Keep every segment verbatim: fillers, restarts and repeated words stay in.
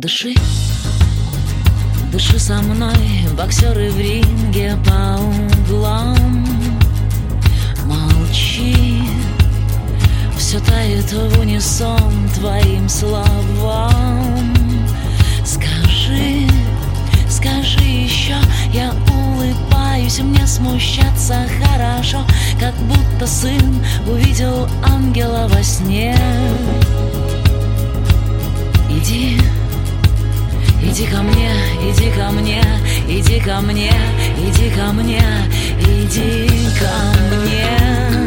Дыши, дыши со мной, боксеры в ринге по углам. Молчи, все тает в унисон твоим словам. Скажи, скажи еще, я улыбаюсь, мне смущаться хорошо, как будто сын увидел ангела во сне. Иди, иди ко мне, иди ко мне, иди ко мне, иди ко мне, иди ко мне.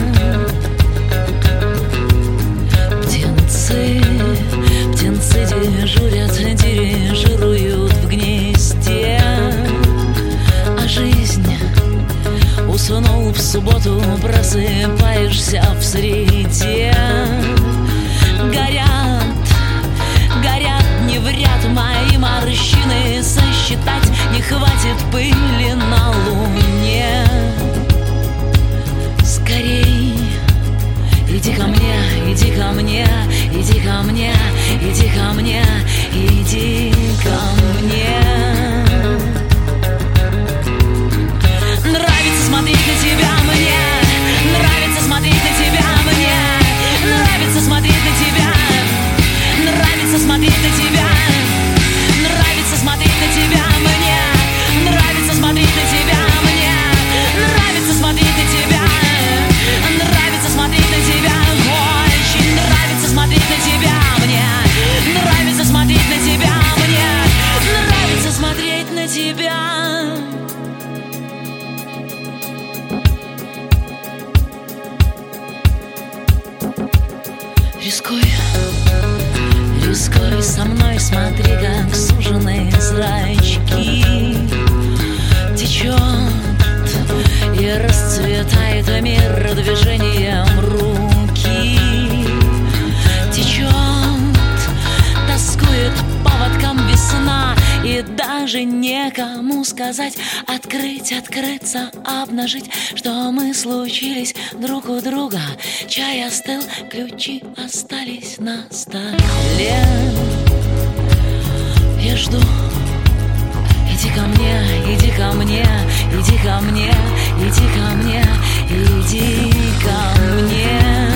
Птенцы, птенцы дежурят, дирижируют в гнезде. А жизнь, уснул в субботу, просыпаешься в среде. Горят, горят, не вряд мои морщины, сосчитать не хватит пыли на луне. Скорей, иди ко мне, иди ко мне, иди ко мне, иди ко мне, иди ко мне. Нравится смотреть на тебя мне, нравится смотреть на тебя мне, нравится смотреть на тебя, нравится смотреть на тебя, нравится смотреть на тебя мне, нравится смотреть на тебя мне, нравится смотреть на тебя, нравится смотреть на тебя, очень нравится смотреть на тебя мне, нравится смотреть на тебя мне, нравится смотреть на тебя. Рискуй, рискуй со мной, смотри, как сужены зрачки. Течет и расцветает мир движением руки. Течет, тоскует поводком весна, и даже некому сказать, открыть, открыться, обнажить, что мы случились друг у друга. Чай остыл, ключи остались на столе. Я жду, иди ко мне, иди ко мне, иди ко мне, иди ко мне, иди ко мне.